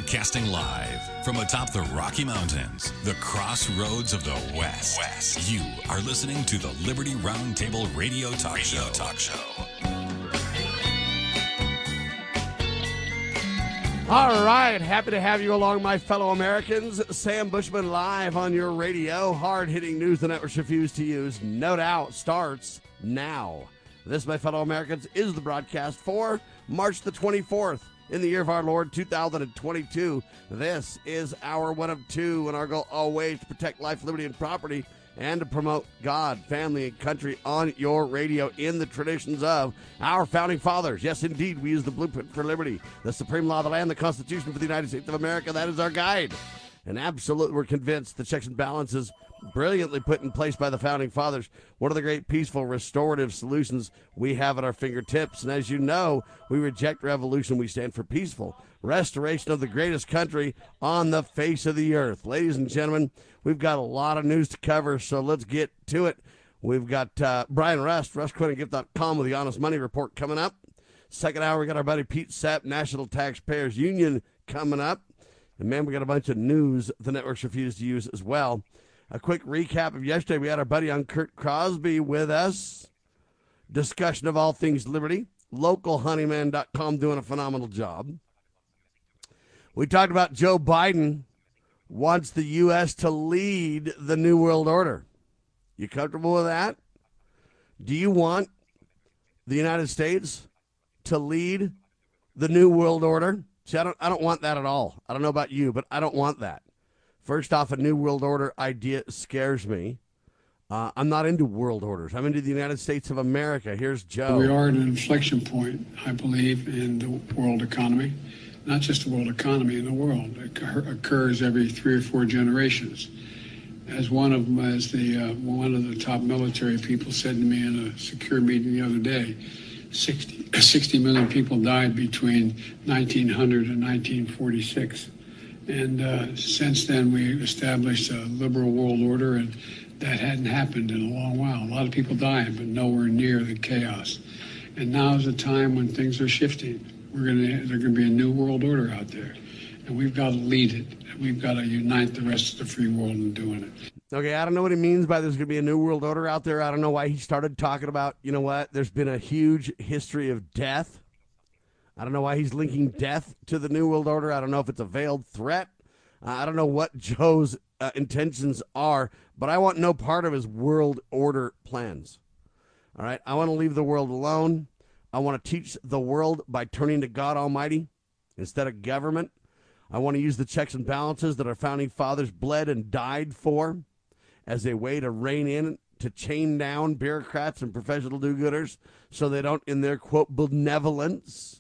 Broadcasting live from atop the Rocky Mountains, the crossroads of the West. You are listening to the Liberty Roundtable Radio Talk Show. All right, happy to have you along, my fellow Americans. Sam Bushman live on your radio. Hard-hitting news the networks refuse to use, no doubt, starts now. This, my fellow Americans, is the broadcast for March the 24th in the year of our Lord, 2022. This is our one of two, and our goal always to protect life, liberty, and property, and to promote God, family, and country on your radio in the traditions of our founding fathers. Yes, indeed, we use the blueprint for liberty, the supreme law of the land, the Constitution for the United States of America. That is our guide. And absolutely, we're convinced the checks and balances brilliantly put in place by the founding fathers, one of the great peaceful restorative solutions we have at our fingertips. And as you know, we reject revolution. We stand for peaceful restoration of the greatest country on the face of the earth. Ladies and gentlemen, we've got a lot of news to cover, so let's get to it. We've got Brian Rust, RustCoinandGift.com with the Honest Money Report coming up. Second hour, we got our buddy Pete Sepp, National Taxpayers Union coming up. And man, we got a bunch of news the networks refuse to use as well. A quick recap of yesterday. We had our buddy on Kurt Crosby with us. Discussion of all things liberty. LocalHoneyman.com doing a phenomenal job. We talked about Joe Biden wants the U.S. to lead the New World Order. You comfortable with that? Do you want the United States to lead the New World Order? See, I don't want that at all. I don't know about you, but I don't want that. First off, a New World Order idea scares me. I'm not into world orders. I'm into the United States of America. Here's Joe. We are at an inflection point, I believe, in the world economy. Not just the world economy, in the world. It occurs every 3 or 4 generations. As one of the top military people said to me in a secure meeting the other day, 60 million people died between 1900 and 1946. And since then, we established a liberal world order, and that hadn't happened in a long while. A lot of people died, but nowhere near the chaos. And now is the time when things are shifting. There's going to be a new world order out there, and we've got to lead it. We've got to unite the rest of the free world in doing it. Okay, I don't know what he means by there's going to be a new world order out there. I don't know why he started talking about, you know what, there's been a huge history of death. I don't know why he's linking death to the new world order. I don't know if it's a veiled threat. I don't know what Joe's intentions are, but I want no part of his world order plans. All right, I want to leave the world alone. I want to teach the world by turning to God Almighty instead of government. I want to use the checks and balances that our founding fathers bled and died for as a way to rein in, to chain down bureaucrats and professional do-gooders so they don't, in their, quote, benevolence,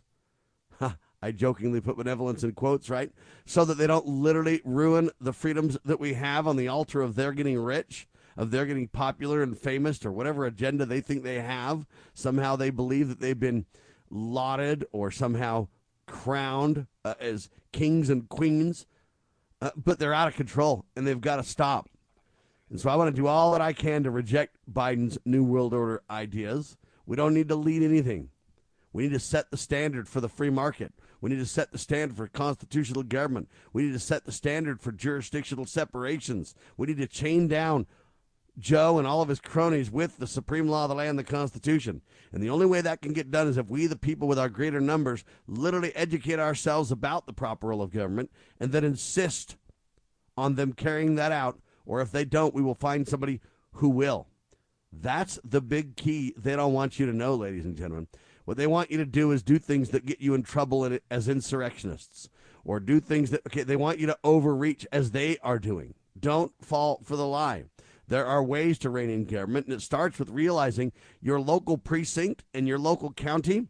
I jokingly put benevolence in quotes, right? So that they don't literally ruin the freedoms that we have on the altar of their getting rich, of their getting popular and famous, or whatever agenda they think they have. Somehow they believe that they've been lauded or somehow crowned as kings and queens, but they're out of control, and they've got to stop. And so I want to do all that I can to reject Biden's New World Order ideas. We don't need to lead anything. We need to set the standard for the free market. We need to set the standard for constitutional government. We need to set the standard for jurisdictional separations. We need to chain down Joe and all of his cronies with the supreme law of the land, the Constitution. And the only way that can get done is if we, the people with our greater numbers, literally educate ourselves about the proper role of government and then insist on them carrying that out. Or if they don't, we will find somebody who will. That's the big key they don't want you to know, ladies and gentlemen. What they want you to do is do things that get you in trouble as insurrectionists, or do things that, they want you to overreach as they are doing. Don't fall for the lie. There are ways to rein in government, and it starts with realizing your local precinct and your local county,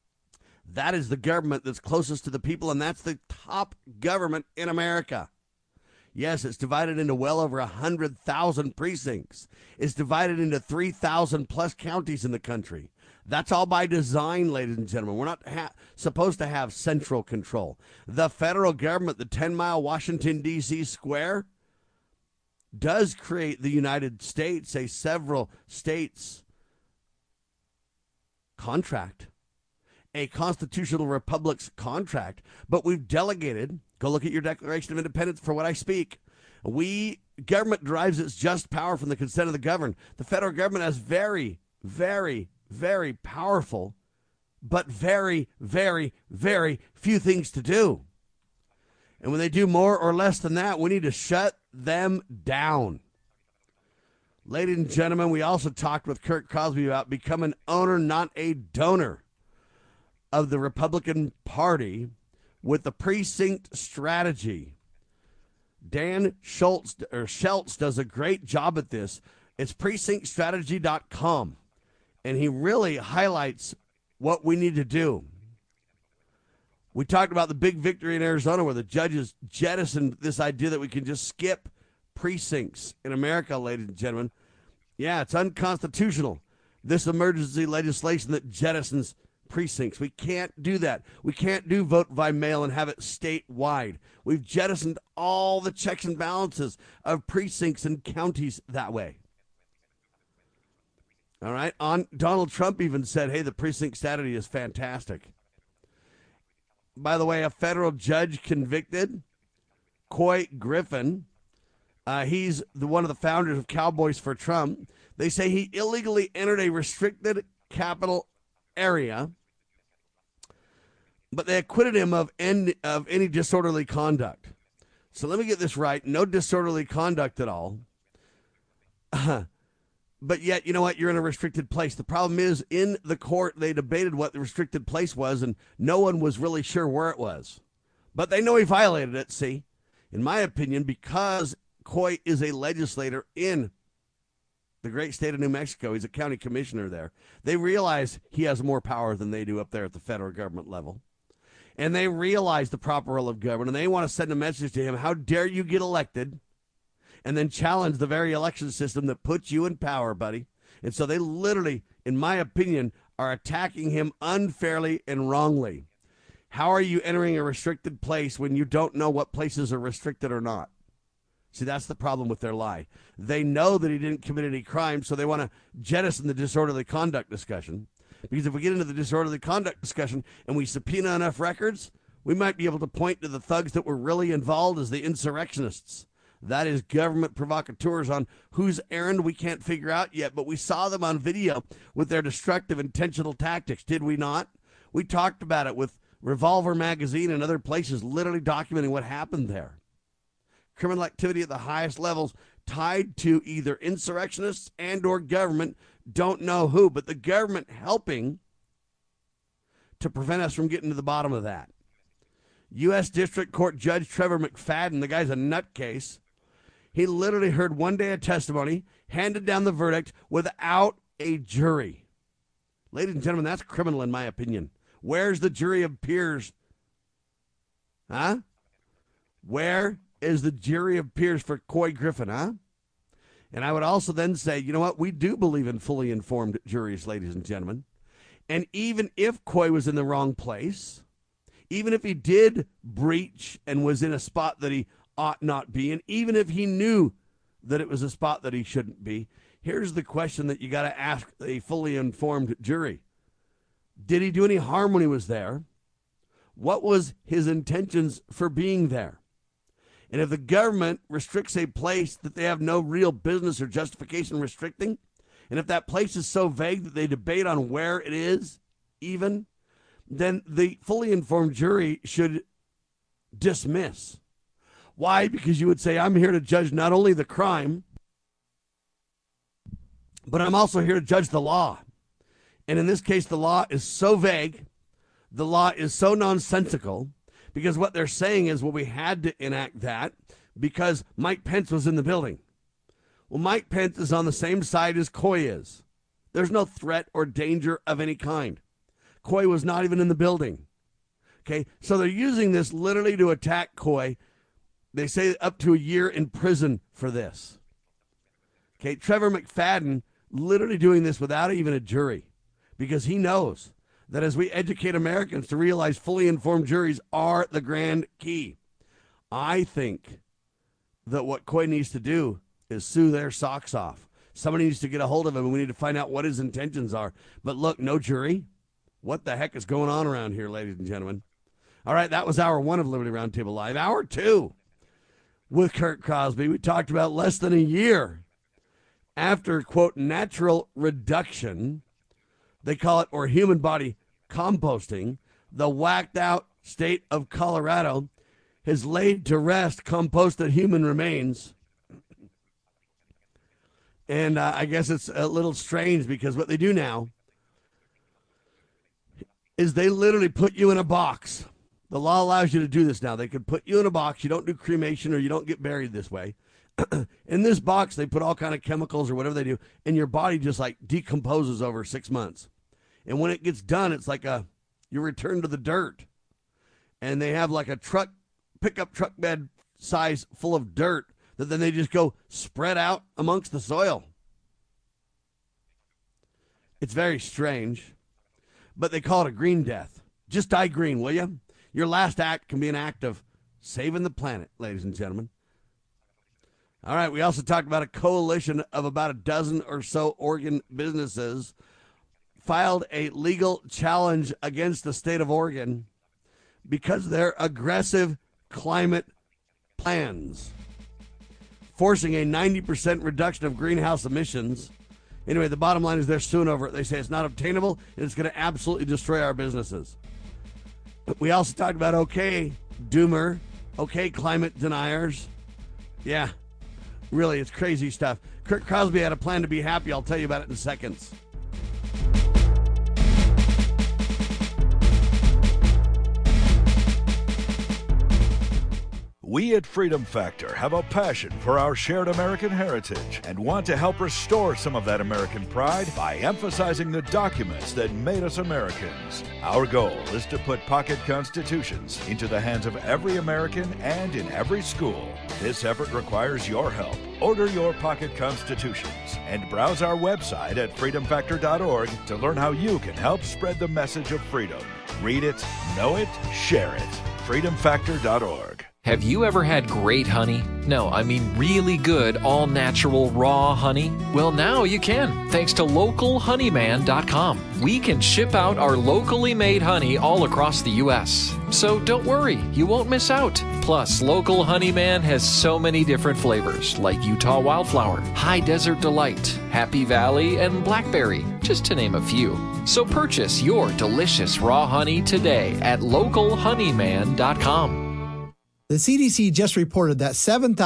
that is the government that's closest to the people, and that's the top government in America. Yes, it's divided into well over 100,000 precincts. It's divided into 3,000 plus counties in the country. That's all by design, ladies and gentlemen. We're not supposed to have central control. The federal government, the 10-mile Washington, D.C. square, does create the United States, a several states contract, a constitutional republic's contract, but we've delegated Go look at your Declaration of Independence for what I speak. Government derives its just power from the consent of the governed. The federal government has very, very, very powerful, but very, very, very few things to do. And when they do more or less than that, we need to shut them down. Ladies and gentlemen, we also talked with Kurt Crosby about becoming an owner, not a donor, of the Republican Party with the precinct strategy. Dan Schultz does a great job at this. It's precinctstrategy.com, and he really highlights what we need to do. We talked about the big victory in Arizona where the judges jettisoned this idea that we can just skip precincts in America, ladies and gentlemen. Yeah, it's unconstitutional, this emergency legislation that jettisons precincts. We can't do that. We can't do vote by mail and have it statewide. We've jettisoned all the checks and balances of precincts and counties that way. All right. Donald Trump even said, hey, the precinct strategy is fantastic. By the way, a federal judge convicted Couy Griffin. He's one of the founders of Cowboys for Trump. They say he illegally entered a restricted capital area, but they acquitted him of any disorderly conduct. So let me get this right. No disorderly conduct at all. But yet, you know what? You're in a restricted place. The problem is, in the court, they debated what the restricted place was, and no one was really sure where it was. But they know he violated it, see? In my opinion, because Couy is a legislator in the great state of New Mexico, he's a county commissioner there, they realize he has more power than they do up there at the federal government level. And they realize the proper role of government, and they want to send a message to him, how dare you get elected and then challenge the very election system that puts you in power, buddy. And so they literally, in my opinion, are attacking him unfairly and wrongly. How are you entering a restricted place when you don't know what places are restricted or not? See, that's the problem with their lie. They know that he didn't commit any crime, so they want to jettison the disorderly conduct discussion. Because if we get into the disorderly conduct discussion and we subpoena enough records, we might be able to point to the thugs that were really involved as the insurrectionists. That is government provocateurs on whose errand we can't figure out yet, but we saw them on video with their destructive, intentional tactics, did we not? We talked about it with Revolver Magazine and other places, literally documenting what happened there. Criminal activity at the highest levels tied to either insurrectionists and or government, don't know who, but the government helping to prevent us from getting to the bottom of that. U.S. District Court Judge Trevor McFadden, the guy's a nutcase. He literally heard one day of testimony, handed down the verdict without a jury. Ladies and gentlemen, that's criminal in my opinion. Where's the jury of peers? Huh? Where is the jury of peers for Couy Griffin, huh? And I would also then say, you know what? We do believe in fully informed juries, ladies and gentlemen. And even if Couy was in the wrong place, even if he did breach and was in a spot that he ought not be, and even if he knew that it was a spot that he shouldn't be, here's the question that you got to ask a fully informed jury. Did he do any harm when he was there? What was his intentions for being there? And if the government restricts a place that they have no real business or justification restricting, and if that place is so vague that they debate on where it is even, then the fully informed jury should dismiss. Why? Because you would say, I'm here to judge not only the crime, but I'm also here to judge the law. And in this case, the law is so vague, the law is so nonsensical, because what they're saying is, well, we had to enact that because Mike Pence was in the building. Well, Mike Pence is on the same side as Couy is. There's no threat or danger of any kind. Couy was not even in the building. Okay, so they're using this literally to attack Couy. They say up to a year in prison for this. Okay, Trevor McFadden literally doing this without even a jury because he knows that as we educate Americans to realize fully informed juries are the grand key. I think that what Couy needs to do is sue their socks off. Somebody needs to get a hold of him, and we need to find out what his intentions are. But look, no jury. What the heck is going on around here, ladies and gentlemen? All right, that was hour one of Liberty Roundtable Live. Hour two with Kurt Crosby. We talked about less than a year after, quote, natural reduction, they call it, or human body composting, the whacked out state of Colorado has laid to rest composted human remains. And I guess it's a little strange because what they do now is they literally put you in a box. The law allows you to do this now. They could put you in a box. You don't do cremation or you don't get buried this way. In this box, they put all kind of chemicals or whatever they do, and your body just like decomposes over 6 months. And when it gets done, it's like you return to the dirt. And they have like a pickup truck bed size full of dirt that then they just go spread out amongst the soil. It's very strange, but they call it a green death. Just die green, will you? Your last act can be an act of saving the planet, ladies and gentlemen. All right, we also talked about a coalition of about a dozen or so Oregon businesses filed a legal challenge against the state of Oregon because of their aggressive climate plans, forcing a 90% reduction of greenhouse emissions. Anyway, the bottom line is they're suing over it. They say it's not obtainable and it's going to absolutely destroy our businesses. We also talked about okay, doomer, okay, climate deniers. Yeah. Really, it's crazy stuff. Kurt Crosby had a plan to be happy. I'll tell you about it in seconds. We at Freedom Factor have a passion for our shared American heritage and want to help restore some of that American pride by emphasizing the documents that made us Americans. Our goal is to put pocket constitutions into the hands of every American and in every school. This effort requires your help. Order your pocket constitutions and browse our website at freedomfactor.org to learn how you can help spread the message of freedom. Read it, know it, share it. freedomfactor.org. Have you ever had great honey? No, I mean really good, all-natural, raw honey? Well, now you can, thanks to localhoneyman.com. We can ship out our locally made honey all across the U.S. So don't worry, you won't miss out. Plus, Local Honeyman has so many different flavors, like Utah Wildflower, High Desert Delight, Happy Valley, and Blackberry, just to name a few. So purchase your delicious raw honey today at localhoneyman.com. The CDC just reported that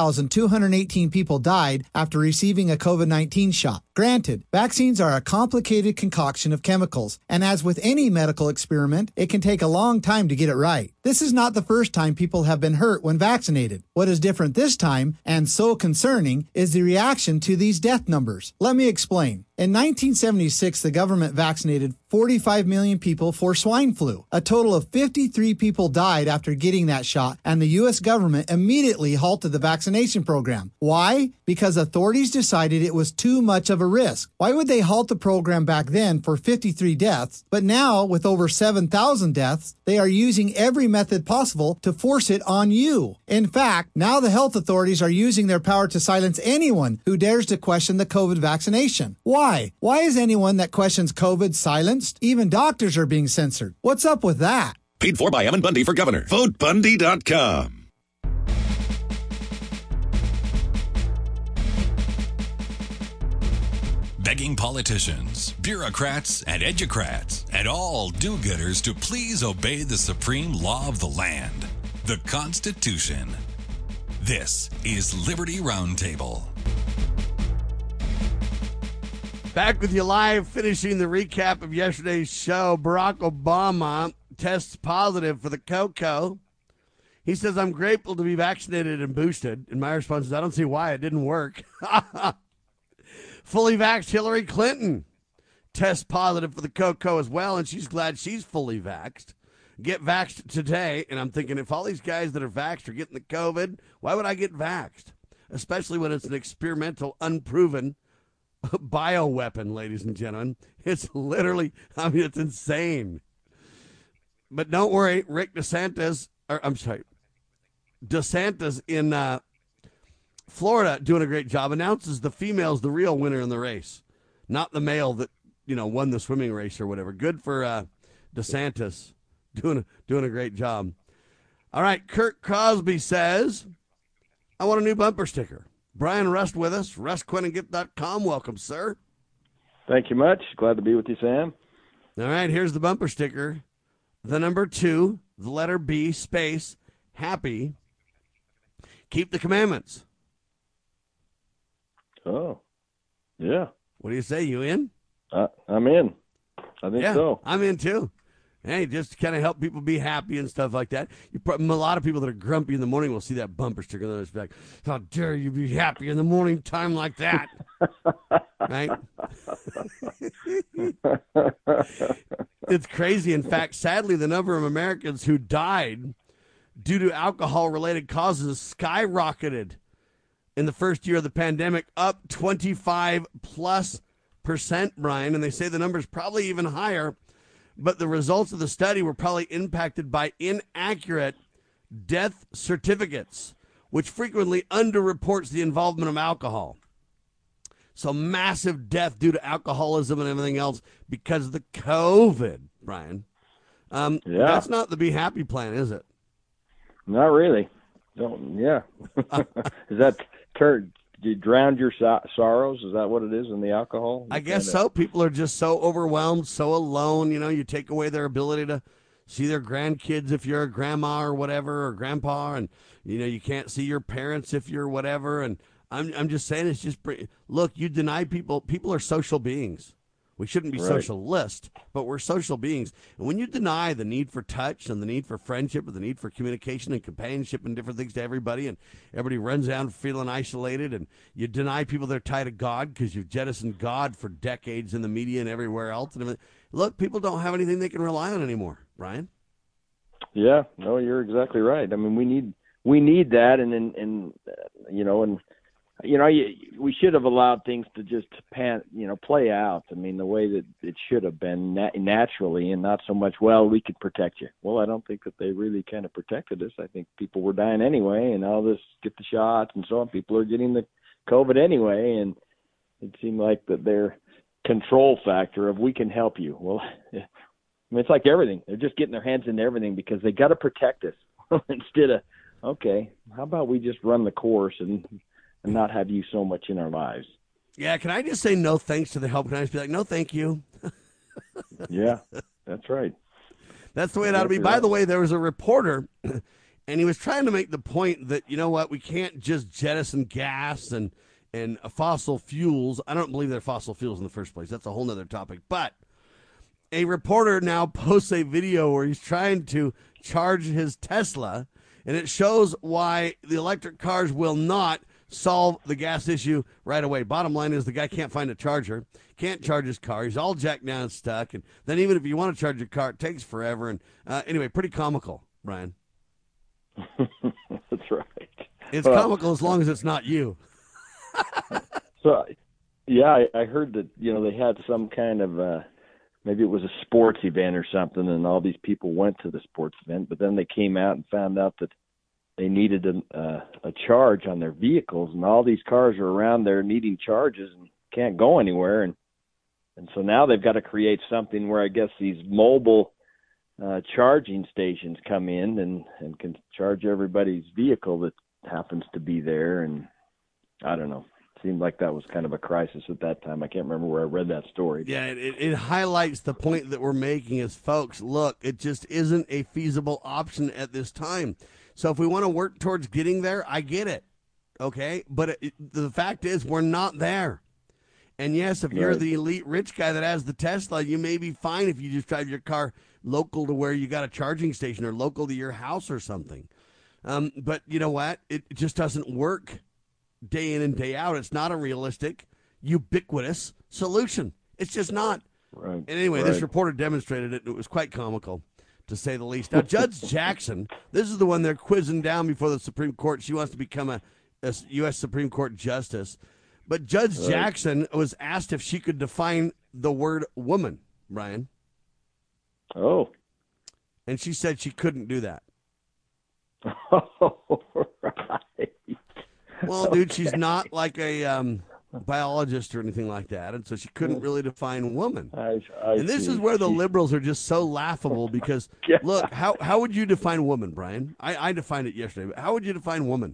7,218 people died after receiving a COVID-19 shot. Granted, vaccines are a complicated concoction of chemicals, and as with any medical experiment, it can take a long time to get it right. This is not the first time people have been hurt when vaccinated. What is different this time, and so concerning, is the reaction to these death numbers. Let me explain. In 1976, the government vaccinated 45 million people for swine flu. A total of 53 people died after getting that shot, and the U.S. government immediately halted the vaccination program. Why? Because authorities decided it was too much of a risk. Why would they halt the program back then for 53 deaths, but now, with over 7,000 deaths, they are using every method possible to force it on you? In fact, now the health authorities are using their power to silence anyone who dares to question the COVID vaccination. Why? Why is anyone that questions COVID silenced? Even doctors are being censored. What's up with that? Paid for by Evan Bundy for governor. VoteBundy.com. Begging politicians, bureaucrats, and educrats, and all do-gooders to please obey the supreme law of the land, the Constitution. This is Liberty Roundtable. Back with you live, finishing the recap of yesterday's show. Barack Obama tests positive for the CoCo. He says, I'm grateful to be vaccinated and boosted. And my response is, I don't see why it didn't work. Fully vaxxed Hillary Clinton tests positive for the CoCo as well, and she's glad she's fully vaxxed. Get vaxxed today. And I'm thinking, if all these guys that are vaxxed are getting the COVID, why would I get vaxxed? Especially when it's an experimental, unproven bioweapon, ladies and gentlemen. It's literally, I mean, it's insane. But don't worry, DeSantis in Florida doing a great job, announces the female's the real winner in the race, not the male that, won the swimming race or whatever. Good for DeSantis doing a great job. All right, Kurt Crosby says, I want a new bumper sticker. Brian Rust with us, rustquinandgift.com. Welcome, sir. Thank you much. Glad to be with you, Sam. All right, here's the bumper sticker. The number 2, the letter B, space, happy. Keep the commandments. Oh, yeah. What do you say? You in? I'm in. I think so. I'm in too. Hey, just to kind of help people be happy and stuff like that. A lot of people that are grumpy in the morning will see that bumper sticker and they'll just be like, how dare you be happy in the morning time like that? Right? It's crazy. In fact, sadly, the number of Americans who died due to alcohol-related causes skyrocketed in the first year of the pandemic, up 25+%, Brian. And they say the number's probably even higher. But the results of the study were probably impacted by inaccurate death certificates, which frequently underreports the involvement of alcohol. So massive death due to alcoholism and everything else because of the COVID, Brian. That's not the Be Happy plan, is it? Not really. Yeah. Is that you drowned your sorrows? Is that what it is in the alcohol? I guess so. People are just so overwhelmed, so alone. You know, you take away their ability to see their grandkids if you're a grandma or whatever, or grandpa, and, you know, you can't see your parents if you're whatever. And I'm just saying, it's just, look, you deny people are social beings. We shouldn't be socialist, but we're social beings. And when you deny the need for touch and the need for friendship and the need for communication and companionship and different things to everybody, and everybody runs down feeling isolated, and you deny people they're tied to God because you've jettisoned God for decades in the media and everywhere else. And look, people don't have anything they can rely on anymore, Brian. Yeah, no, you're exactly right. I mean, we need that, we should have allowed things to just play out. I mean, the way that it should have been naturally, and not so much, well, we could protect you. Well, I don't think that they really kind of protected us. I think people were dying anyway, and all this, get the shots and so on. People are getting the COVID anyway, and it seemed like that their control factor of we can help you. Well, I mean, it's like everything. They're just getting their hands into everything because they got to protect us instead of, okay, how about we just run the course and not have you so much in our lives. Yeah, can I just say no thanks to the help? Can I just be like, no, thank you? Yeah, that's right. That's the way it ought to be. By the way, there was a reporter, and he was trying to make the point that, you know what, we can't just jettison gas and fossil fuels. I don't believe they're fossil fuels in the first place. That's a whole nother topic. But a reporter now posts a video where he's trying to charge his Tesla, and it shows why the electric cars will not solve the gas issue right away. Bottom line is the guy can't find a charger, can't charge his car. He's all jacked down and stuck. And then even if you want to charge your car, it takes forever. And anyway, pretty comical, Brian. That's right. It's comical as long as it's not you. So, yeah, I heard that, they had some kind of, maybe it was a sports event or something, and all these people went to the sports event, but then they came out and found out that they needed a charge on their vehicles, and all these cars are around there needing charges and can't go anywhere. And so now they've got to create something where I guess these mobile charging stations come in and can charge everybody's vehicle that happens to be there. And I don't know. It seemed like that was kind of a crisis at that time. I can't remember where I read that story. Yeah, it highlights the point that we're making is, folks, look, it just isn't a feasible option at this time. So if we want to work towards getting there, I get it, okay? But the fact is we're not there. And, yes, if you're the elite rich guy that has the Tesla, you may be fine if you just drive your car local to where you got a charging station or local to your house or something. But you know what? It just doesn't work day in and day out. It's not a realistic, ubiquitous solution. It's just not. Right. And anyway, this reporter demonstrated it, and it was quite comical, to say the least. Now, Judge Jackson, this is the one they're quizzing down before the Supreme Court. She wants to become a U.S. Supreme Court justice. But Judge Jackson was asked if she could define the word woman, Brian. Oh. And she said she couldn't do that. Oh, right. Well, dude, she's not like a biologist or anything like that, and so she couldn't really define woman. I And this see. is where the liberals are just so laughable because, Yeah. look, how would you define woman, Brian? I defined it yesterday, but how would you define woman?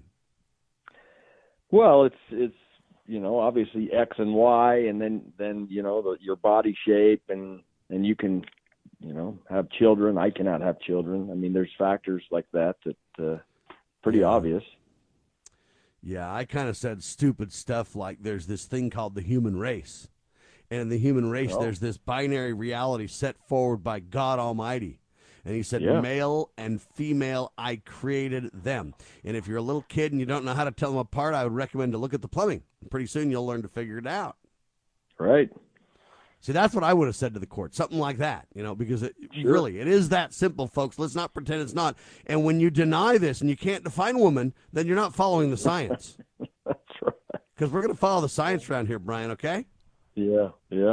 Well, it's obviously X and Y, and then your body shape, and you can have children. I cannot have children. I mean, there's factors like that pretty obvious. Yeah, I kind of said stupid stuff like there's this thing called the human race. And in the human race, there's this binary reality set forward by God Almighty. And he said, male and female, I created them. And if you're a little kid and you don't know how to tell them apart, I would recommend to look at the plumbing. Pretty soon you'll learn to figure it out. Right. See, that's what I would have said to the court, something like that, because really, it is that simple, folks. Let's not pretend it's not. And when you deny this and you can't define woman, then you're not following the science. That's right. Because we're going to follow the science around here, Brian, okay? Yeah.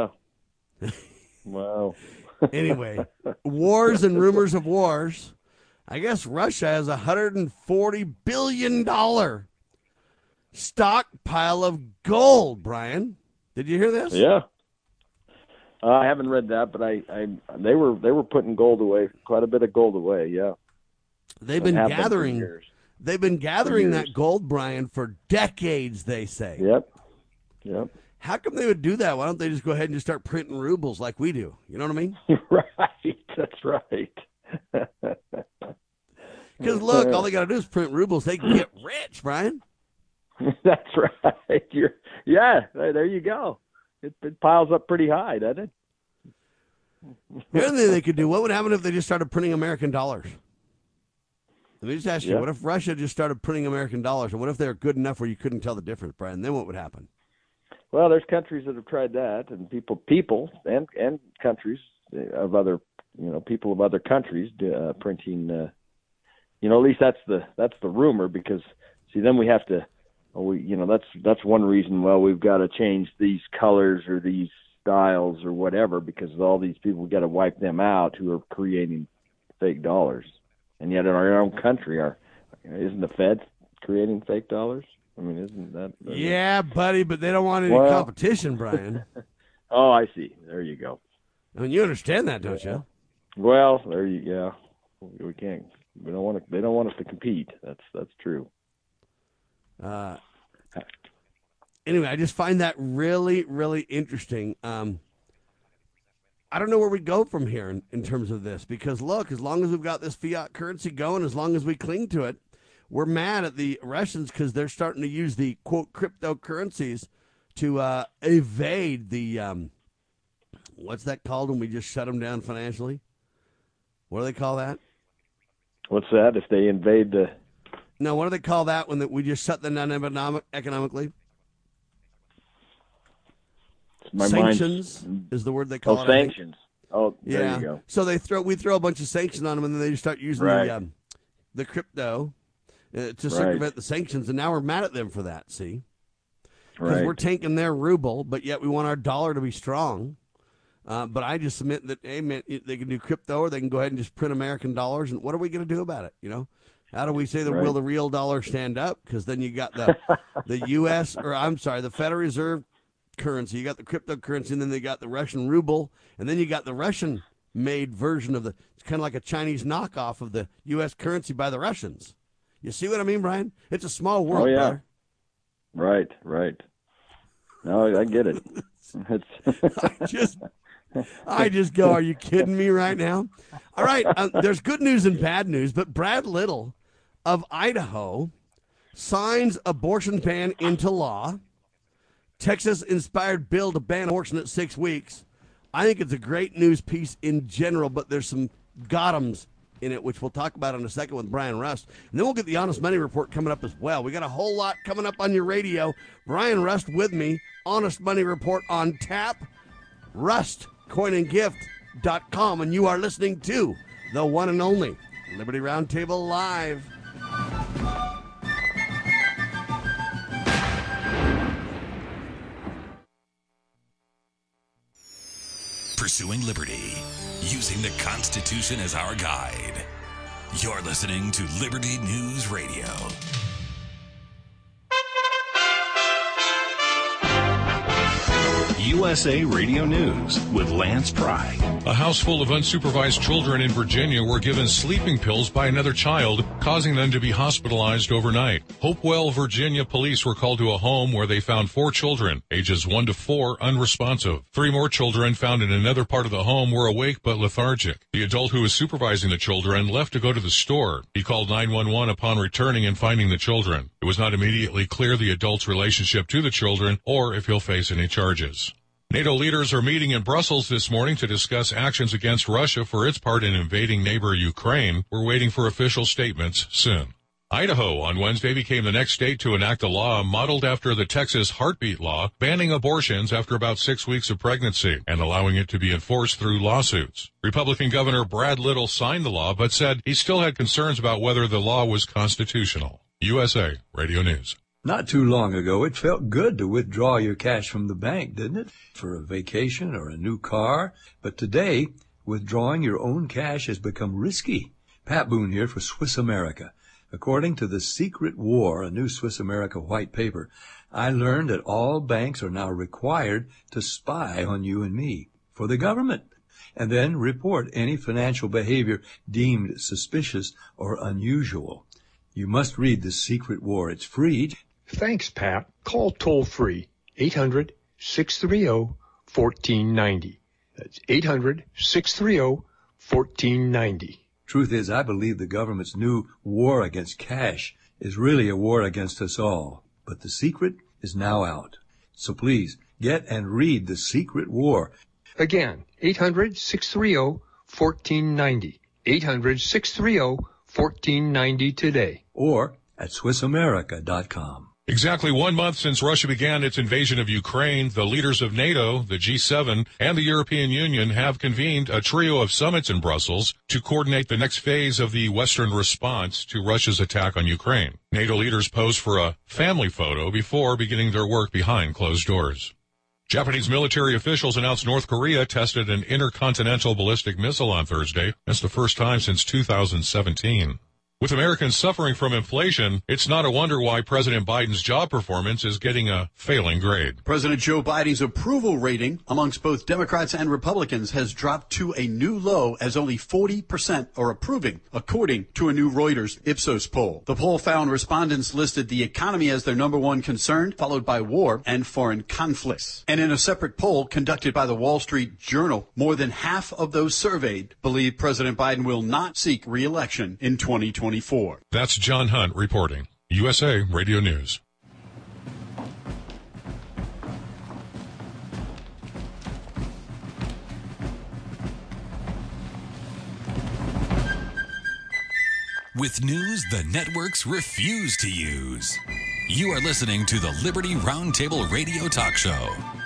Wow. Anyway, wars and rumors of wars. I guess Russia has a $140 billion stockpile of gold, Brian. Did you hear this? Yeah. I haven't read that, but they were putting gold away, quite a bit of gold away. Yeah, they've been gathering. They've been gathering that gold, Brian, for decades. They say. Yep. How come they would do that? Why don't they just go ahead and just start printing rubles like we do? You know what I mean? Right. That's right. Because look, all they got to do is print rubles. They can get rich, Brian. That's right. There you go. It piles up pretty high, doesn't it? The other thing they could do, what would happen if they just started printing American dollars? Let me just ask you, what if Russia just started printing American dollars? And what if they're good enough where you couldn't tell the difference, Brian? Then what would happen? Well, there's countries that have tried that, and people and countries of other, people of other countries printing, at least that's the rumor, because see, then we have to, that's one reason. Well, we've got to change these colors or these styles or whatever, because all these people, we got to wipe them out who are creating fake dollars. And yet in our own country, isn't the Fed creating fake dollars? I mean, isn't that? Yeah, buddy, but they don't want any competition, Brian. Oh, I see. There you go. I mean, you understand that, don't you? Well, we can't. We don't want to. They don't want us to compete. That's true. Anyway, I just find that really, really interesting. I don't know where we go from here in terms of this, because look, as long as we've got this fiat currency going, as long as we cling to it, we're mad at the Russians because they're starting to use the quote cryptocurrencies to evade the what's that called when we just shut them down financially? What do they call that? What's that? If they invade the No, what do they call that when we just shut them down economically? Sanctions is the word they call it. Sanctions. Oh, there you go. So we throw a bunch of sanctions on them, and then they just start using the crypto to circumvent the sanctions, and now we're mad at them for that, see? Because we're tanking their ruble, but yet we want our dollar to be strong. But I just submit that, hey, man, they can do crypto, or they can go ahead and just print American dollars, and what are we going to do about it, How do we say will the real dollar stand up? Because then you got the U.S. the Federal Reserve currency, you got the cryptocurrency, and then they got the Russian ruble, and then you got the Russian-made version of it's kind of like a Chinese knockoff of the U.S. currency by the Russians. You see what I mean, Brian? It's a small world, brother. Right. No, I get it. I just go, are you kidding me right now? All right, there's good news and bad news, but Brad Little of Idaho signs abortion ban into law. Texas-inspired bill to ban abortion at 6 weeks. I think it's a great news piece in general, but there's some gotems in it, which we'll talk about in a second with Brian Rust. And then we'll get the Honest Money Report coming up as well. We got a whole lot coming up on your radio. Brian Rust with me. Honest Money Report on tap. RustCoinandGift.com. And you are listening to the one and only Liberty Roundtable Live. Pursuing liberty, using the Constitution as our guide. You're listening to Liberty News Radio. USA Radio News with Lance Pry. A house full of unsupervised children in Virginia were given sleeping pills by another child, causing them to be hospitalized overnight. Hopewell, Virginia police were called to a home where they found 4 children, ages 1 to 4, unresponsive. 3 more children found in another part of the home were awake but lethargic. The adult who was supervising the children left to go to the store. He called 911 upon returning and finding the children. It was not immediately clear the adult's relationship to the children or if he'll face any charges. NATO leaders are meeting in Brussels this morning to discuss actions against Russia for its part in invading neighbor Ukraine. We're waiting for official statements soon. Idaho on Wednesday became the next state to enact a law modeled after the Texas heartbeat law, banning abortions after about 6 weeks of pregnancy and allowing it to be enforced through lawsuits. Republican Governor Brad Little signed the law but said he still had concerns about whether the law was constitutional. USA Radio News. Not too long ago, it felt good to withdraw your cash from the bank, didn't it? For a vacation or a new car. But today, withdrawing your own cash has become risky. Pat Boone here for Swiss America. According to The Secret War, a new Swiss America white paper, I learned that all banks are now required to spy on you and me for the government, and then report any financial behavior deemed suspicious or unusual. You must read The Secret War. It's free. Thanks, Pat. Call toll-free 800-630-1490. That's 800-630-1490. Truth is, I believe the government's new war against cash is really a war against us all. But the secret is now out. So please, get and read The Secret War. Again, 800-630-1490. 800-630-1490 today. Or at SwissAmerica.com. Exactly 1 month since Russia began its invasion of Ukraine, the leaders of NATO, the G7, and the European Union have convened a trio of summits in Brussels to coordinate the next phase of the Western response to Russia's attack on Ukraine. NATO leaders posed for a family photo before beginning their work behind closed doors. Japanese military officials announced North Korea tested an intercontinental ballistic missile on Thursday. That's the first time since 2017. With Americans suffering from inflation, it's not a wonder why President Biden's job performance is getting a failing grade. President Joe Biden's approval rating amongst both Democrats and Republicans has dropped to a new low as only 40% are approving, according to a new Reuters Ipsos poll. The poll found respondents listed the economy as their number one concern, followed by war and foreign conflicts. And in a separate poll conducted by the Wall Street Journal, more than half of those surveyed believe President Biden will not seek re-election in 2024. That's John Hunt reporting. USA Radio News. With news the networks refuse to use. You are listening to the Liberty Roundtable Radio Talk Show.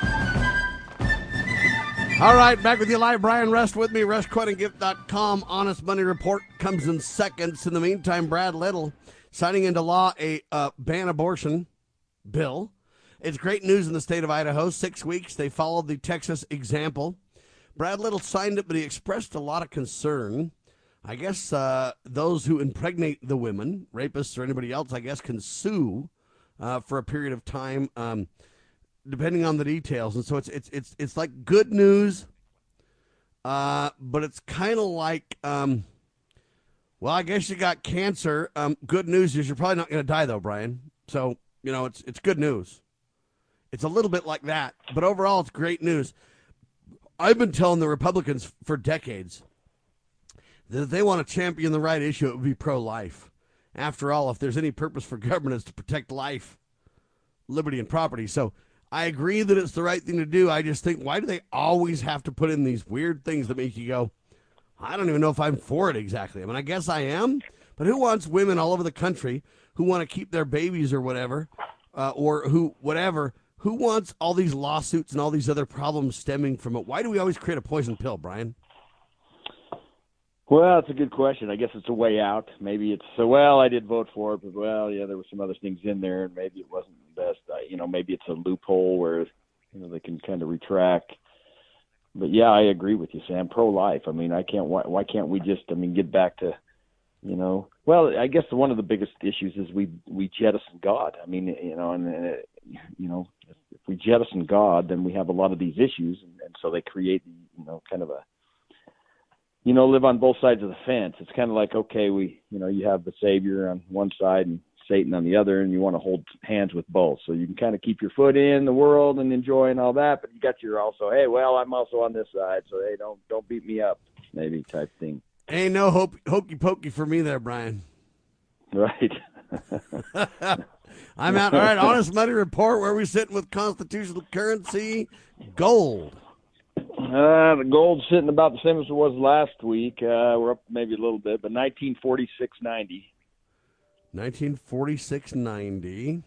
All right, back with you live. Brian Rust with me, RustCoinandGift.com. Honest Money Report comes in seconds. In the meantime, Brad Little signing into law a ban abortion bill. It's great news in the state of Idaho. 6 weeks. They followed the Texas example. Brad Little signed it, but he expressed a lot of concern. I guess those who impregnate the women, rapists or anybody else, I guess, can sue for a period of time, depending on the details. And so it's like good news, but it's kind of like, well, I guess you got cancer. Good news is you're probably not going to die, though, Brian. So, you know, it's good news. It's a little bit like that, but overall it's great news. I've been telling the Republicans for decades that if they want to champion the right issue, it would be pro-life. After all, if there's any purpose for government, it's to protect life, liberty, and property. So I agree that it's the right thing to do. I just think, why do they always have to put in these weird things that make you go, I don't even know if I'm for it exactly. I mean, I guess I am, but who wants women all over the country who want to keep their babies or whatever, who wants all these lawsuits and all these other problems stemming from it? Why do we always create a poison pill, Brian? Well, it's a good question. I guess it's a way out. Maybe it's, well, I did vote for it, but, well, yeah, there were some other things in there, and maybe it wasn't the best. Maybe it's a loophole where, they can kind of retract. But, yeah, I agree with you, Sam. Pro-life. I mean, why can't we just, get back to, well, I guess one of the biggest issues is we jettison God. I mean, if we jettison God, then we have a lot of these issues, and so they create, kind of a, live on both sides of the fence. It's kind of like, okay, you have the Savior on one side and Satan on the other, and you want to hold hands with both. So you can kind of keep your foot in the world and enjoy and all that, but you got your also, hey, well, I'm also on this side, so hey, don't beat me up, maybe type thing. Ain't no hokey pokey for me there, Brian. Right. I'm out. All right, Honest Money Report. Where are we sitting with constitutional currency? Gold. The gold's sitting about the same as it was last week. We're up maybe a little bit, but 1946.90. 1946.90.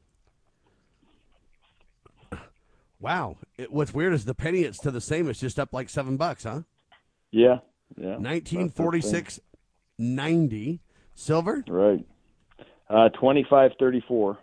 Wow. What's weird is the penny, it's to the same. It's just up like $7, huh? Yeah. 1946.90. Silver? Right. 25.34.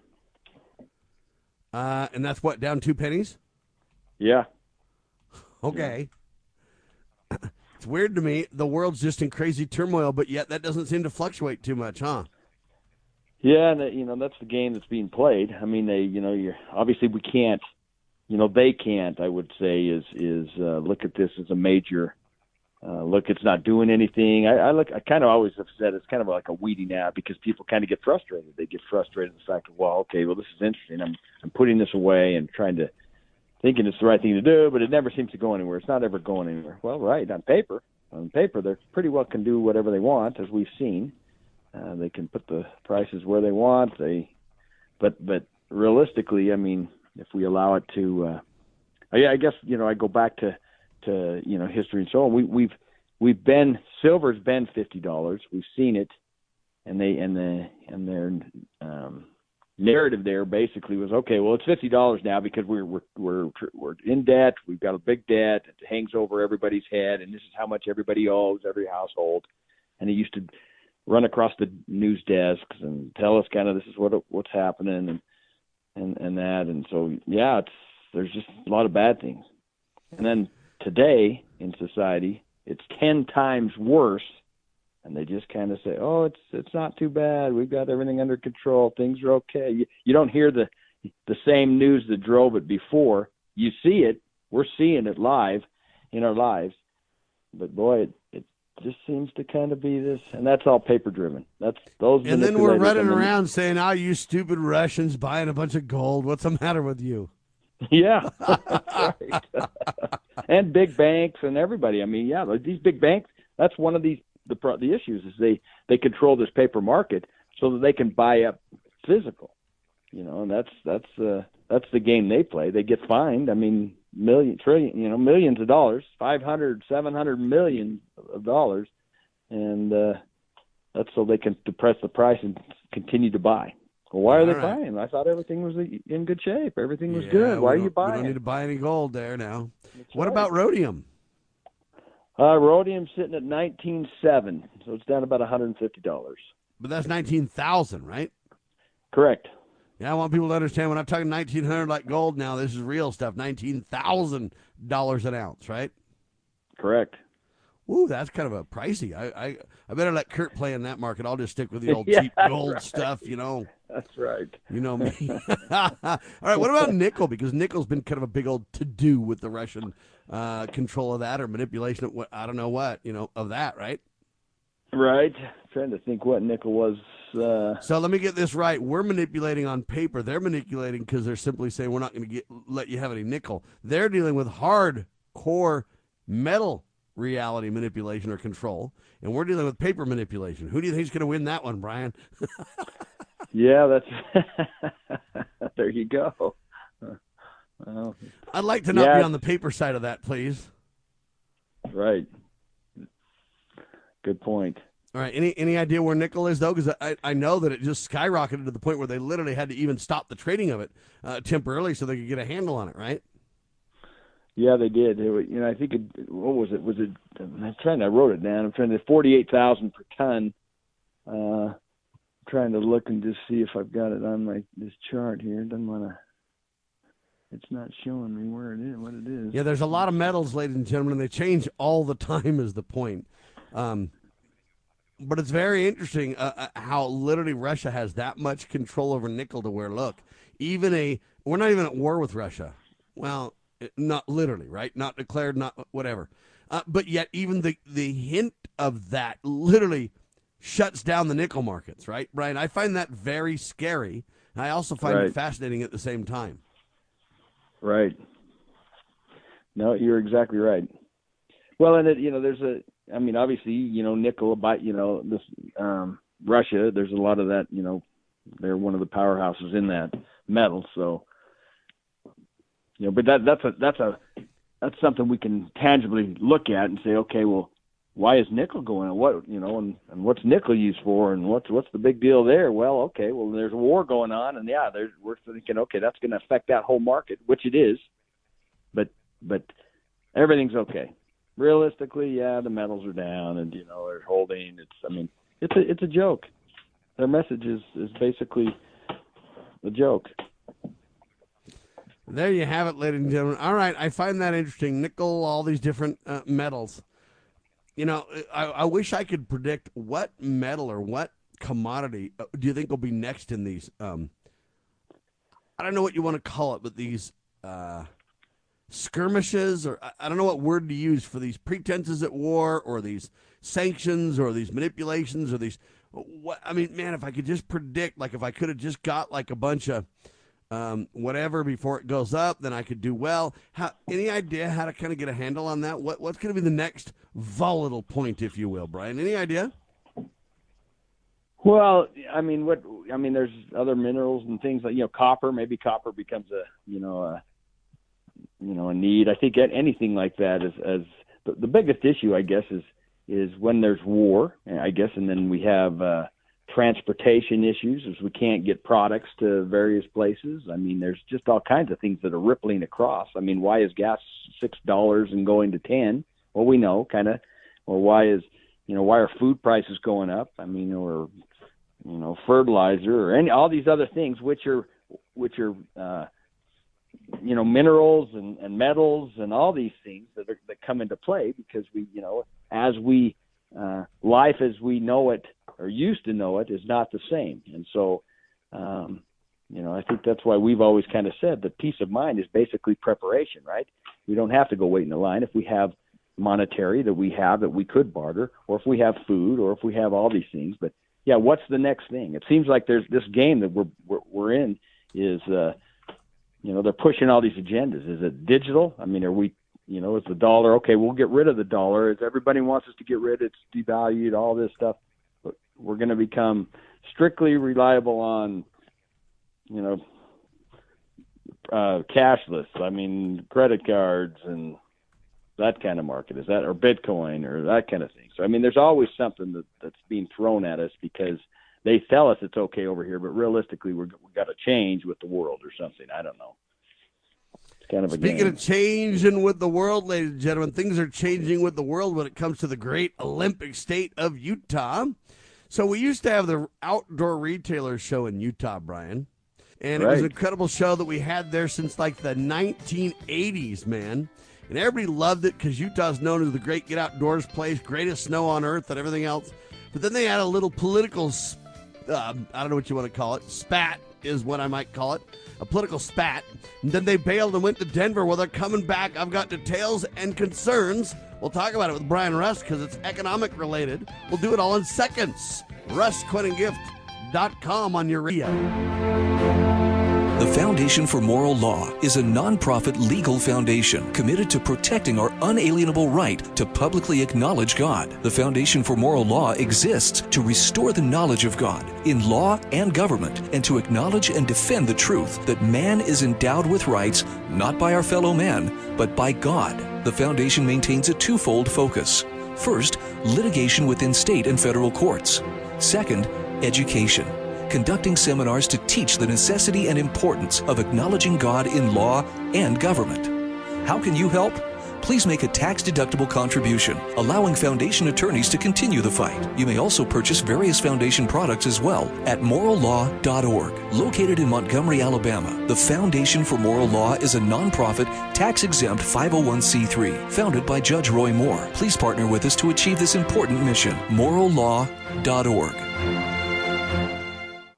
And that's what, down 2 pennies? Yeah. Okay. It's weird to me. The world's just in crazy turmoil, but yet that doesn't seem to fluctuate too much, huh? Yeah, and that's the game that's being played. I mean, you're obviously we can't, they can't. I would say is look at this as a major. Look, it's not doing anything. I kind of always have said it's kind of like a weeding out because people kind of get frustrated. They get frustrated in the fact of, well, okay, well, this is interesting. I'm putting this away and thinking it's the right thing to do, but it never seems to go anywhere. It's not ever going anywhere. Well, right, on paper, they pretty well can do whatever they want, as we've seen. They can put the prices where they want. But realistically, I mean, if we allow it to, I guess I go back to history and so on. Silver's been $50. We've seen it, and their narrative there basically was, okay, well, it's $50 now because we're in debt. We've got a big debt. It hangs over everybody's head, and this is how much everybody owes, every household. And he used to run across the news desks and tell us kind of this is what's happening and that. And so, yeah, there's just a lot of bad things. And then today in society, it's 10 times worse. And they just kind of say, oh, it's not too bad. We've got everything under control. Things are okay. You don't hear the same news that drove it before. You see it. We're seeing it live in our lives. But, boy, it just seems to kind of be this, and that's all paper driven. That's those. And then we're running around saying, "Oh, you stupid Russians buying a bunch of gold. What's the matter with you?" Yeah, that's right. And big banks and everybody. I mean, yeah, these big banks. That's one of the issues is they control this paper market so that they can buy up physical. And that's the game they play. They get fined. I mean, millions of dollars, 500, 700 million of dollars, and that's so they can depress the price and continue to buy. Well, why are they buying? I thought everything was in good shape. Everything was good. Why are you buying? We don't need to buy any gold there now. What about rhodium? Rhodium's sitting at $19,700, so it's down about $150. But that's 19,000, right? Correct. Yeah, I want people to understand when I'm talking 1,900 like gold now, this is real stuff. $19,000 an ounce, right? Correct. Ooh, that's kind of a pricey. I better let Kurt play in that market. I'll just stick with the old cheap gold stuff, That's right. You know me. All right, what about nickel? Because nickel's been kind of a big old to-do with the Russian control of that or manipulation of I don't know what, of that, right? Right. I'm trying to think what nickel was. So let me get this right. We're manipulating on paper. They're manipulating because they're simply saying we're not going to let you have any nickel. They're dealing with hardcore metal reality manipulation or control, and we're dealing with paper manipulation. Who do you think is going to win that one, Brian? Yeah, that's there you go. Well, I'd like to not be on the paper side of that, please. Right. Good point. All right. Any idea where nickel is, though? Because I know that it just skyrocketed to the point where they literally had to even stop the trading of it temporarily so they could get a handle on it, right? Yeah, they did. I think what was it? I wrote it down. I'm trying to 48,000 per ton. Trying to look and just see if I've got it on this chart here. It doesn't want to. It's not showing me where it is, what it is. Yeah, there's a lot of metals, ladies and gentlemen, and they change all the time is the point. But it's very interesting how literally Russia has that much control over nickel to where, look, even We're not even at war with Russia. Well, not literally, right? Not declared, not whatever. But yet even the hint of that literally shuts down the nickel markets, right, Brian? I find that very scary. I also find it fascinating at the same time. Right. No, you're exactly right. Well, and obviously, nickel, this Russia, there's a lot of that, they're one of the powerhouses in that metal. So, but that's something we can tangibly look at and say, okay, well, why is nickel going on? What, and what's nickel used for, and what's the big deal there? Well, okay, well, there's a war going on, and we're thinking, okay, that's going to affect that whole market, which it is, but everything's okay. Realistically, the metals are down, and they're holding. It's a joke. Their message is basically a joke. There you have it, ladies and gentlemen. All right, I find that interesting. Nickel, all these different metals. I wish I could predict what metal or what commodity do you think will be next in these. I don't know what you want to call it, but these skirmishes, or I don't know what word to use for these pretenses at war, or these sanctions, or these manipulations, or these. If I could just predict, like if I could have just got like a bunch of whatever before it goes up, then I could do well. Any idea how to kind of get a handle on that? What's going to be the next volatile point, if you will, Brian? Any idea? Well, there's other minerals and things like copper. Maybe copper becomes a need. I think anything like that is the biggest issue, I guess, is when there's war, I guess, and then we have transportation issues as we can't get products to various places. There's just all kinds of things that are rippling across. Why is gas $6 and going to 10? Well, we know kind of. Or why are food prices going up? Or fertilizer, or all these other things, which are minerals and metals and all these things that come into play, because life as we know it or used to know it is not the same. And so, I think that's why we've always kind of said that peace of mind is basically preparation, right? We don't have to go wait in the line if we have monetary that we could barter, or if we have food, or if we have all these things. But yeah, what's the next thing? It seems like there's this game that we're in is, they're pushing all these agendas. Is it digital? Are we, is the dollar, okay, we'll get rid of the dollar. As everybody wants us to get rid, it's devalued, all this stuff. But we're going to become strictly reliable on, cashless. Credit cards and that kind of market. Is that, or Bitcoin, or that kind of thing? So, there's always something that's being thrown at us because they tell us it's okay over here, but realistically, we've got to change with the world or something. I don't know. It's kind of a Speaking game. of changing with the world, ladies and gentlemen, things are changing with the world when it comes to the great Olympic state of Utah. So we used to have the Outdoor Retailer show in Utah, Brian, and it was an incredible show that we had there since like the 1980s, man. And everybody loved it because Utah's known as the great get outdoors place, greatest snow on earth and everything else. But then they had a little political, I don't know what you want to call it, spat is what I might call it, a political spat. And then they bailed and went to Denver. Well, they're coming back. I've got details and concerns. We'll talk about it with Brian Rust because it's economic related. We'll do it all in seconds. RustCoinandGift.com on your radio. The Foundation for Moral Law is a nonprofit legal foundation committed to protecting our unalienable right to publicly acknowledge God. The Foundation for Moral Law exists to restore the knowledge of God in law and government, and to acknowledge and defend the truth that man is endowed with rights not by our fellow man, but by God. The foundation maintains a twofold focus. First, litigation within state and federal courts. Second, education, conducting seminars to teach the necessity and importance of acknowledging God in law and government. How can you help? Please make a tax-deductible contribution, allowing foundation attorneys to continue the fight. You may also purchase various foundation products as well at morallaw.org. Located in Montgomery, Alabama, the Foundation for Moral Law is a nonprofit, tax-exempt 501c3 founded by Judge Roy Moore. Please partner with us to achieve this important mission. morallaw.org. Do you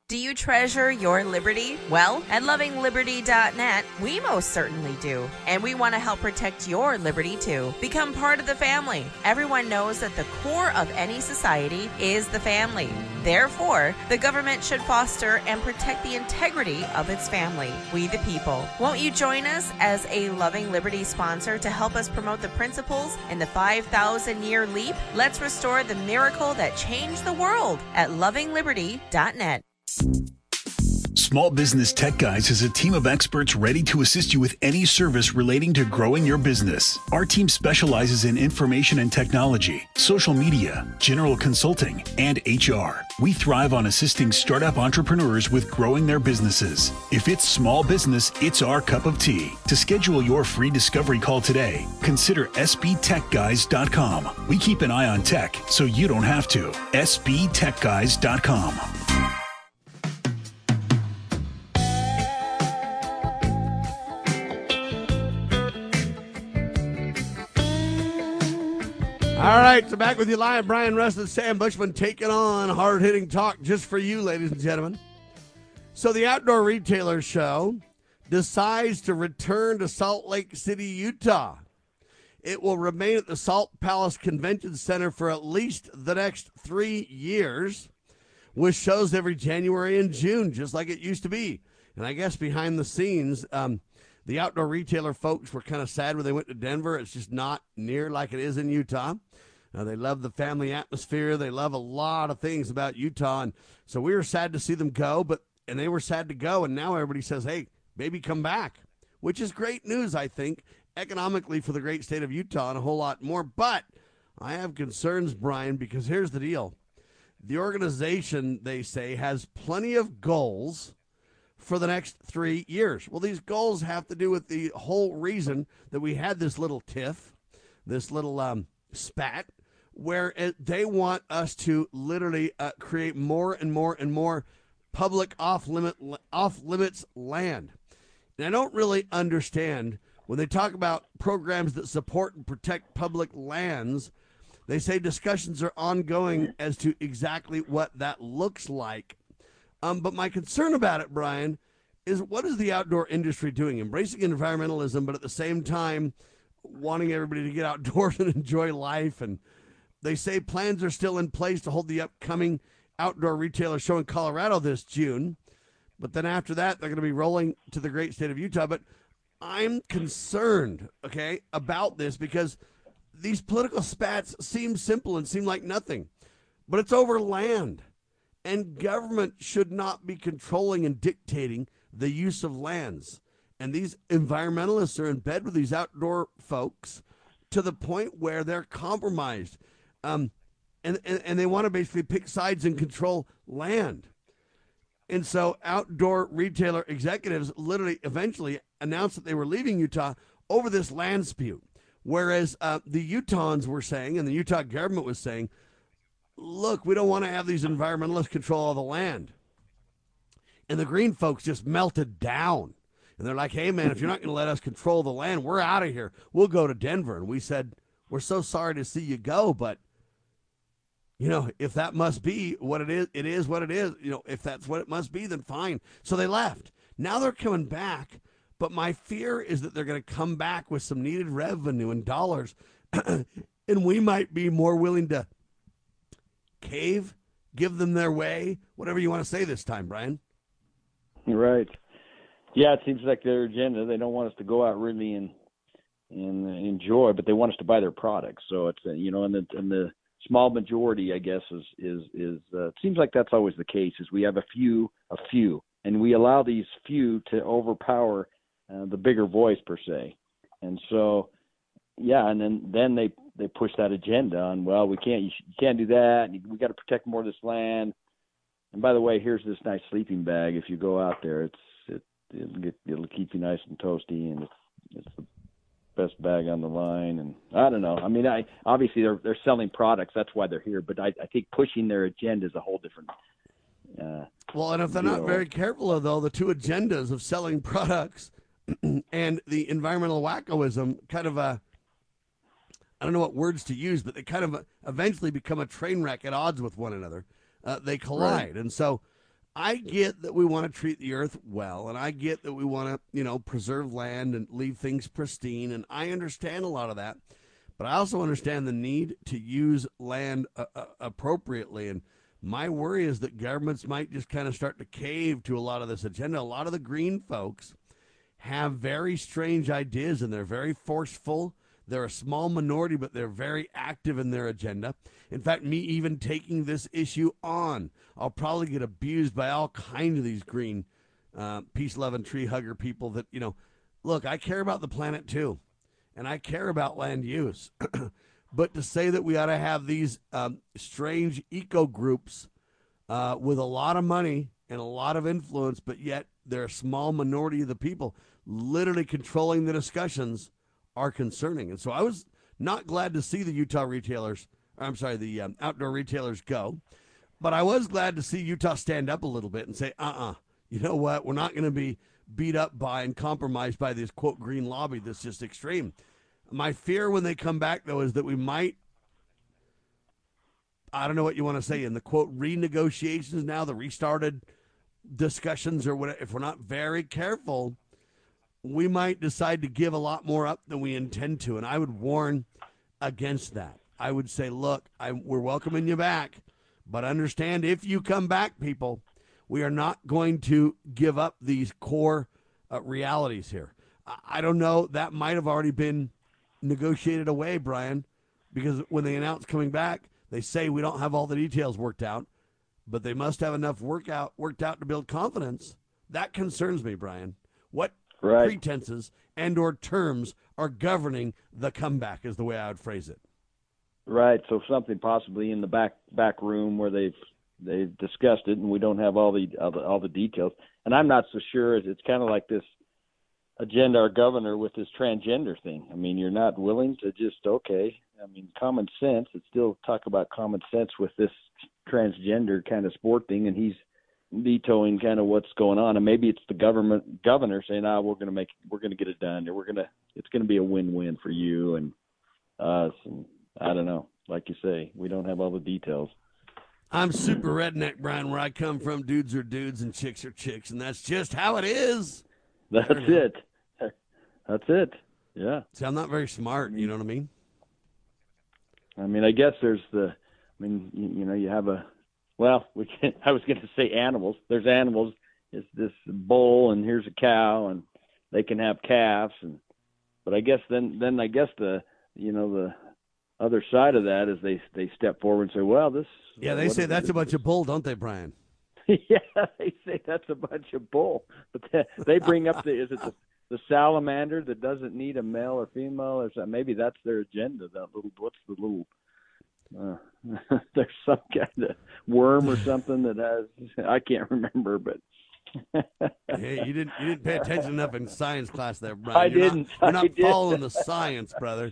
treasure your liberty? Well, at lovingliberty.net, we most certainly do. And we want to help protect your liberty too. Become part of the family. Everyone knows that the core of any society is the family. Therefore, the government should foster and protect the integrity of its family, we the people. Won't you join us as a Loving Liberty sponsor to help us promote the principles in the 5,000-year leap? Let's restore the miracle that changed the world at lovingliberty.net. Small Business Tech Guys is a team of experts ready to assist you with any service relating to growing your business. Our team specializes in information and technology, social media, general consulting, and HR. We thrive on assisting startup entrepreneurs with growing their businesses. If it's small business, it's our cup of tea. To schedule your free discovery call today, consider sbtechguys.com. We keep an eye on tech so you don't have to. sbtechguys.com. All right, so back with you live, Brian Rust and Sam Bushman taking on hard-hitting talk just for you, ladies and gentlemen. So the Outdoor Retailer Show decides to return to Salt Lake City, Utah. It will remain at the Salt Palace Convention Center for at least the next 3 years, with shows every January and June, just like it used to be. And I guess behind the scenes, the Outdoor Retailer folks were kind of sad when they went to Denver. It's just not near like it is in Utah. They love the family atmosphere. They love a lot of things about Utah. And so we were sad to see them go, and they were sad to go. And now everybody says, hey, baby, come back, which is great news, I think, economically for the great state of Utah and a whole lot more. But I have concerns, Brian, because here's the deal. The organization, they say, has plenty of goals for the next 3 years. Well, these goals have to do with the whole reason that we had this little tiff, this little spat, where they want us to literally create more and more and more public off-limits land. And I don't really understand when they talk about programs that support and protect public lands. They say discussions are ongoing as to exactly what that looks like. But my concern about it, Brian, is what is the outdoor industry doing? Embracing environmentalism, but at the same time wanting everybody to get outdoors and enjoy life. And they say plans are still in place to hold the upcoming Outdoor Retailer Show in Colorado this June. But then after that, they're going to be rolling to the great state of Utah. But I'm concerned, okay, about this because these political spats seem simple and seem like nothing. But it's over land. And government should not be controlling and dictating the use of lands. And these environmentalists are in bed with these outdoor folks to the point where they're compromised. And they want to basically pick sides and control land. And so Outdoor Retailer executives literally eventually announced that they were leaving Utah over this land dispute. Whereas the Utahns were saying, and the Utah government was saying, look, we don't want to have these environmentalists control all the land. And the green folks just melted down. And they're like, hey, man, if you're not going to let us control the land, we're out of here. We'll go to Denver. And we said, we're so sorry to see you go, but, you know, if that must be what it is what it is. You know, if that's what it must be, then fine. So they left. Now they're coming back. But my fear is that they're going to come back with some needed revenue and dollars. And we might be more willing to cave, give them their way, whatever you want to say this time, Brian. Right. Yeah, it seems like their agenda, they don't want us to go out really and enjoy, but they want us to buy their products. So it's, you know, and the small majority, I guess, is it seems like that's always the case, is we have a few, and we allow these few to overpower the bigger voice per se. And so, yeah, and then they push that agenda on, well, you can't do that. We got to protect more of this land. And by the way, here's this nice sleeping bag. If you go out there, it'll keep you nice and toasty, and it's the best bag on the line. And I don't know. I mean, obviously they're selling products. That's why they're here. But I think pushing their agenda is a whole different. Well, and if they're not very careful, though, the two agendas of selling products and the environmental wackoism kind of I don't know what words to use, but they kind of eventually become a train wreck at odds with one another. They collide. Right. And so I get that we want to treat the earth well, and I get that we want to, preserve land and leave things pristine, and I understand a lot of that. But I also understand the need to use land appropriately, and my worry is that governments might just kind of start to cave to a lot of this agenda. A lot of the green folks have very strange ideas, and they're very forceful. They're a small minority, but they're very active in their agenda. In fact, me even taking this issue on, I'll probably get abused by all kinds of these green, peace-loving, tree-hugger people that, look, I care about the planet too, and I care about land use. But to say that we ought to have these strange eco groups with a lot of money and a lot of influence, but yet they're a small minority of the people literally controlling the discussions are concerning. And so I was not glad to see the the outdoor retailers go, but I was glad to see Utah stand up a little bit and say, you know what? We're not going to be beat up by and compromised by this, quote, green lobby that's just extreme. My fear when they come back, though, is that we might, I don't know what you want to say, in the, quote, renegotiations now, the restarted discussions or whatever, if we're not very careful, we might decide to give a lot more up than we intend to. And I would warn against that. I would say, look, we're welcoming you back, but understand if you come back, people, we are not going to give up these core realities here. I don't know. That might have already been negotiated away, Brian, because when they announce coming back, they say we don't have all the details worked out, but they must have enough worked out to build confidence. That concerns me, Brian. What pretenses and or terms are governing the comeback is the way I would phrase it. Right. So something possibly in the back room where they've discussed it, and we don't have all the details. And I'm not so sure. It's kind of like this agenda, our governor, with this transgender thing. I mean, you're not willing to just, common sense. It's still talk about common sense with this transgender kind of sport thing, and he's vetoing kind of what's going on. And maybe it's the governor saying, we're going to get it done, or it's going to be a win-win for you and us. And I don't know. Like you say, we don't have all the details. I'm super redneck, Brian. Where I come from, dudes are dudes and chicks are chicks, and that's just how it is. That's it. That's it. Yeah. See, I'm not very smart. You know what I mean? I mean, I guess there's you have I was going to say animals. There's animals. It's this bull, and here's a cow, and they can have calves, but I guess then the other side of that is they step forward and say, well, this. Yeah, they say that's a bunch of bull, don't they, Brian? Yeah, they say that's a bunch of bull. But they bring up the salamander that doesn't need a male or female, or something. Maybe that's their agenda. There's some kind of worm or something that has, I can't remember, but. Hey, you didn't pay attention enough in science class there, Brian. You're not following the science, brother.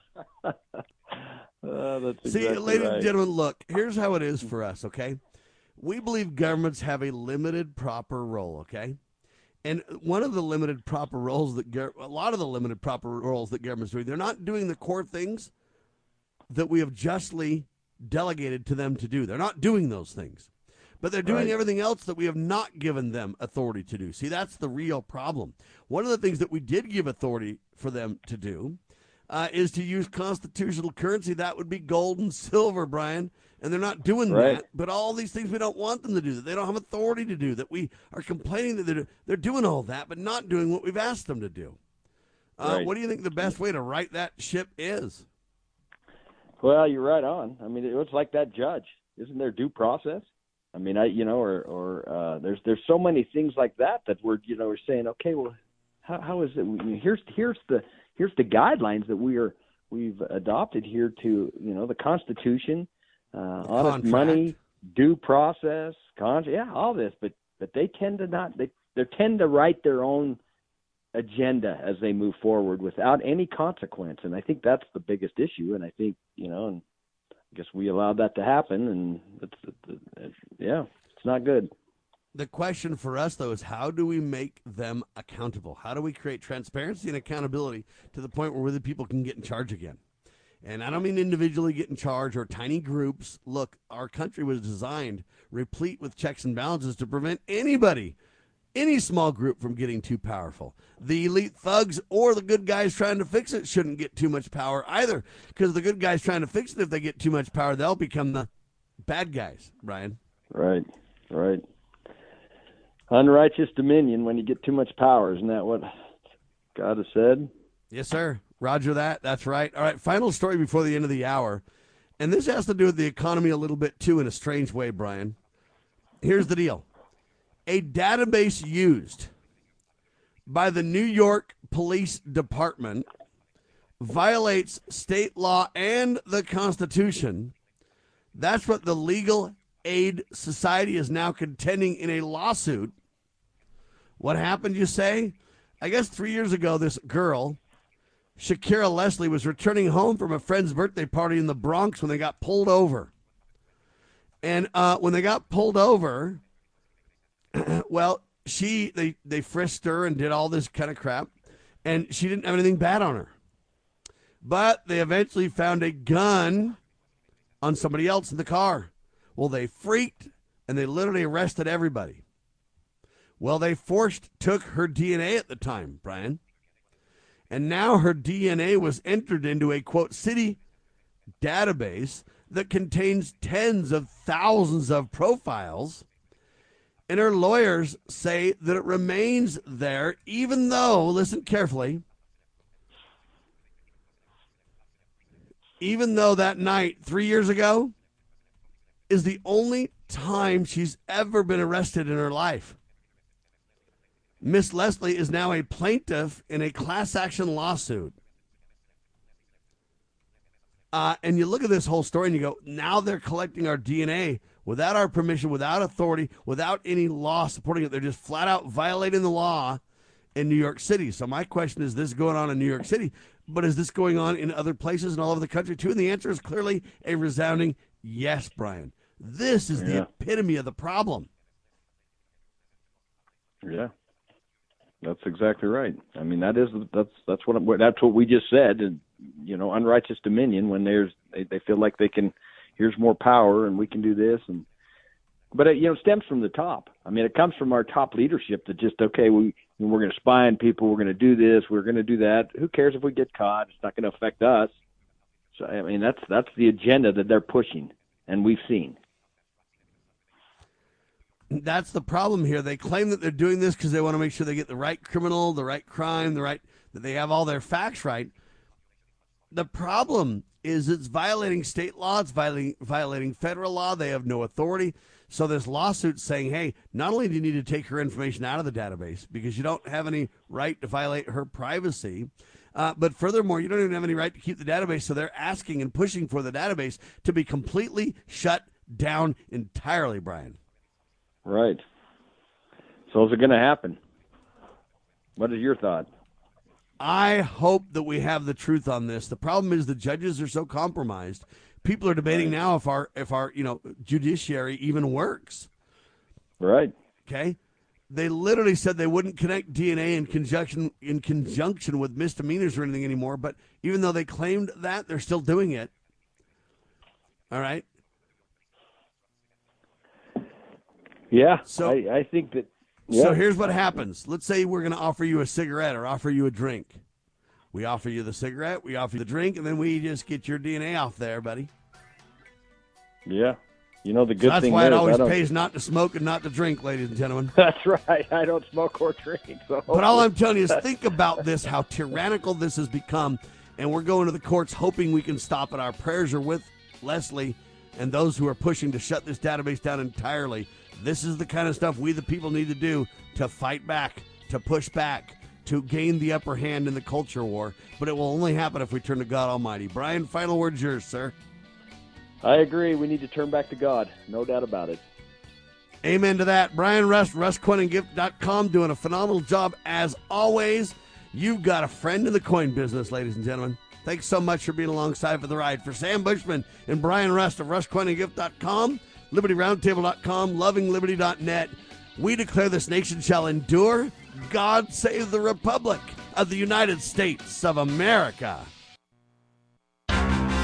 That's See, exactly ladies right. and gentlemen, look, here's how it is for us, okay? We believe governments have a limited proper role, okay? And one of the limited proper roles a lot of the limited proper roles that government's doing, they're not doing the core things that we have justly delegated to them to do. They're not doing those things. But they're doing everything else that we have not given them authority to do. See, that's the real problem. One of the things that we did give authority for them to do is to use constitutional currency. That would be gold and silver, Brian. And they're not doing that. But all these things we don't want them to do, that they don't have authority to do, that we are complaining that they're doing all that, but not doing what we've asked them to do. What do you think the best way to right that ship is? Well, you're right on. I mean, it's like that judge. Isn't there due process? I mean, there's so many things like that we're saying, okay, well, how is it? Here's the guidelines that we've adopted here to the Constitution, honest money, due process, all this, but they tend to not. They tend to write their own agenda as they move forward without any consequence, and I think that's the biggest issue. And I think and I guess we allowed that to happen, and it's not good. The question for us, though, is how do we make them accountable? How do we create transparency and accountability to the point where the people can get in charge again? And I don't mean individually get in charge or tiny groups. Look, our country was designed replete with checks and balances to prevent anybody, any small group, from getting too powerful. The elite thugs or the good guys trying to fix it shouldn't get too much power either, because the good guys trying to fix it, if they get too much power, they'll become the bad guys, Brian. Right. Unrighteous dominion when you get too much power. Isn't that what God has said? Yes, sir. Roger that. That's right. All right, final story before the end of the hour. And this has to do with the economy a little bit, too, in a strange way, Brian. Here's the deal. A database used by the New York Police Department violates state law and the Constitution. That's what the Legal Aid Society is now contending in a lawsuit. What happened, you say? I guess 3 years ago, this girl, Shakira Leslie, was returning home from a friend's birthday party in the Bronx when they got pulled over. And when they got pulled over, well, they frisked her and did all this kind of crap, and she didn't have anything bad on her. But they eventually found a gun on somebody else in the car. Well, they freaked, and they literally arrested everybody. Well, they took her DNA at the time, Brian. And now her DNA was entered into a, quote, city database that contains tens of thousands of profiles. And her lawyers say that it remains there, even though, listen carefully, even though that night 3 years ago is the only time she's ever been arrested in her life. Miss Leslie is now a plaintiff in a class action lawsuit. And you look at this whole story and you go, now they're collecting our DNA without our permission, without authority, without any law supporting it. They're just flat out violating the law in New York City. So my question is, this going on in New York City, but is this going on in other places and all over the country too? And the answer is clearly a resounding yes, Brian. This is the epitome of the problem. Yeah. That's exactly right. I mean, that's what we just said. And, you know, unrighteous dominion, when they feel like they can, here's more power and we can do this. But it stems from the top. I mean, it comes from our top leadership that just, okay, we're going to spy on people. We're going to do this. We're going to do that. Who cares if we get caught? It's not going to affect us. So, I mean, that's the agenda that they're pushing, and we've seen. That's the problem here. They claim that they're doing this because they want to make sure they get the right criminal, the right crime, that they have all their facts right. The problem is it's violating state law. It's violating federal law. They have no authority. So this lawsuit's saying, hey, not only do you need to take her information out of the database because you don't have any right to violate her privacy, but furthermore, you don't even have any right to keep the database. So they're asking and pushing for the database to be completely shut down entirely, Brian. Right. So is it going to happen? What is your thought? I hope that we have the truth on this. The problem is the judges are so compromised. People are debating now if our judiciary even works. Right. Okay. They literally said they wouldn't connect DNA in conjunction with misdemeanors or anything anymore. But even though they claimed that, they're still doing it. All right. Yeah, so I think that. Yeah. So here's what happens. Let's say we're going to offer you a cigarette or offer you a drink. We offer you the cigarette, we offer you the drink, and then we just get your DNA off there, buddy. Yeah. You know, the good that's thing why it is always pays not to smoke and not to drink, ladies and gentlemen. That's right. I don't smoke or drink. So but all I'm telling you is think about this, how tyrannical this has become, and we're going to the courts hoping we can stop it. Our prayers are with Leslie and those who are pushing to shut this database down entirely. This is the kind of stuff we the people need to do to fight back, to push back, to gain the upper hand in the culture war. But it will only happen if we turn to God Almighty. Brian, final word's yours, sir. I agree. We need to turn back to God. No doubt about it. Amen to that. Brian Rust, RustCoinandGift.com, doing a phenomenal job as always. You've got a friend in the coin business, ladies and gentlemen. Thanks so much for being alongside for the ride. For Sam Bushman and Brian Rust of RustCoinandGift.com, LibertyRoundtable.com, LovingLiberty.net. We declare this nation shall endure. God save the Republic of the United States of America.